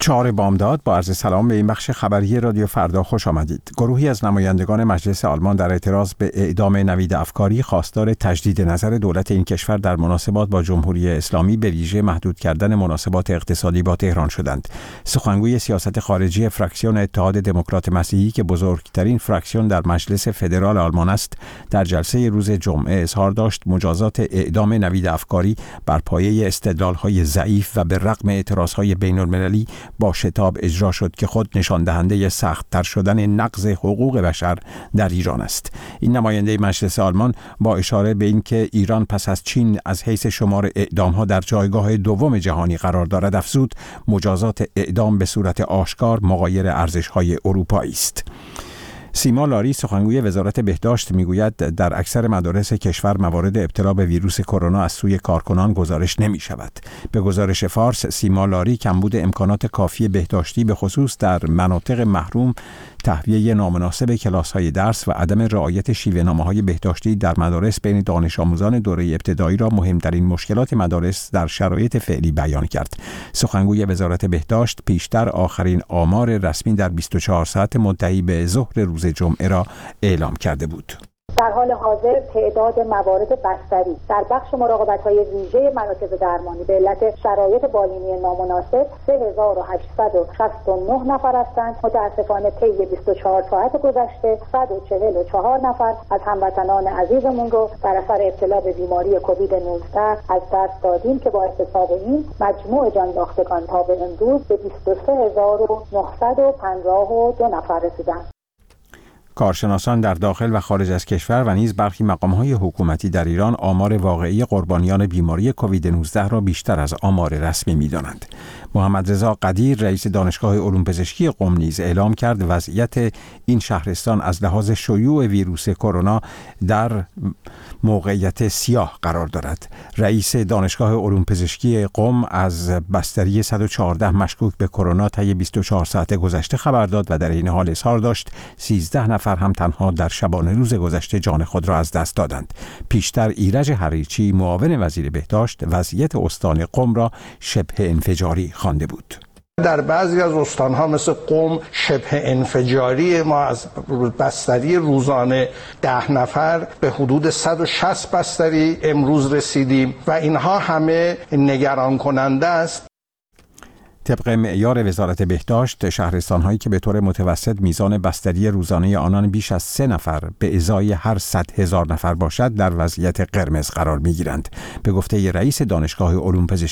4 بامداد با عرض سلام به این بخش خبری رادیو فردا خوش آمدید. گروهی از نمایندگان مجلس آلمان در اعتراض به اعدام نوید افکاری خواستار تجدید نظر دولت این کشور در مناسبات با جمهوری اسلامی به ویژه محدود کردن مناسبات اقتصادی با تهران شدند. سخنگوی سیاست خارجی فراکسیون اتحاد دموکرات مسیحی که بزرگترین فراکسیون در مجلس فدرال آلمان است، در جلسه روز جمعه اظهار داشت مجازات اعدام نوید افکاری بر پایه استدلال‌های ضعیف و به رغم اعتراض‌های بین‌المللی با شتاب اجرا شد که خود نشان دهنده سخت‌تر شدن نقض حقوق بشر در ایران است. این نماینده مجلس آلمان با اشاره به اینکه ایران پس از چین از حیث شمار اعدام‌ها در جایگاه دوم جهانی قرار دارد افزود مجازات اعدام به صورت آشکار مغایر ارزش‌های اروپایی است. سیما لاری سخنگوی وزارت بهداشت میگوید در اکثر مدارس کشور موارد ابتلا به ویروس کرونا از سوی کارکنان گزارش نمی شود. به گزارش فارس، سیما لاری کمبود امکانات کافی بهداشتی به خصوص در مناطق محروم، تهویه نامناسب کلاس‌های درس و عدم رعایت شیوه‌نامه‌های بهداشتی در مدارس بین دانش آموزان دوره ابتدایی را مهمترین مشکلات مدارس در شرایط فعلی بیان کرد. سخنگوی وزارت بهداشت پیشتر آخرین آمار رسمی در 24 ساعت منتهی به ظهر روز جمعه را اعلام کرده بود. در حال حاضر تعداد موارد بستری در بخش مراقبت‌های ویژه مراکز درمانی به علت شرایط بالینی نامناسب 3869 نفر هستند. متأسفانه طی 24 ساعت گذشته 144 نفر از هموطنان عزیزمون رو در اثر ابتلا به بیماری کووید 19 از دست دادیم که با احتساب این مجموع جان باختگان تا به امروز به 23952 نفر رسیدند. کارشناسان در داخل و خارج از کشور و نیز برخی مقام‌های حکومتی در ایران آمار واقعی قربانیان بیماری کووید 19 را بیشتر از آمار رسمی می‌دانند. محمد رضا قدیر رئیس دانشگاه علوم پزشکی قم نیز اعلام کرد وضعیت این شهرستان از لحاظ شیوع ویروس کرونا در موقعیت سیاه قرار دارد. رئیس دانشگاه علوم پزشکی قم از بستری 114 مشکوک به کرونا طی 24 ساعت گذشته خبر داد و در این حال اظهار داشت 13 نفر هم تنها در شبانه روز گذشته جان خود را از دست دادند. پیشتر ایرج حریچی معاون وزیر بهداشت وضعیت استان قم را شبه انفجاری خوانده بود. در بعضی از استانها مثل قم شبه انفجاری، ما از بستری روزانه 10 نفر به حدود 160 بستری امروز رسیدیم و اینها همه نگران کننده است. طبق معیار وزارت بهداشت، شهرستان‌هایی که به طور متوسط میزان بستری روزانه آنان بیش از 3 نفر به ازای هر 100,000 نفر باشد در وضعیت قرمز قرار می‌گیرند. به گفته رئیس دانشگاه علوم پزشکی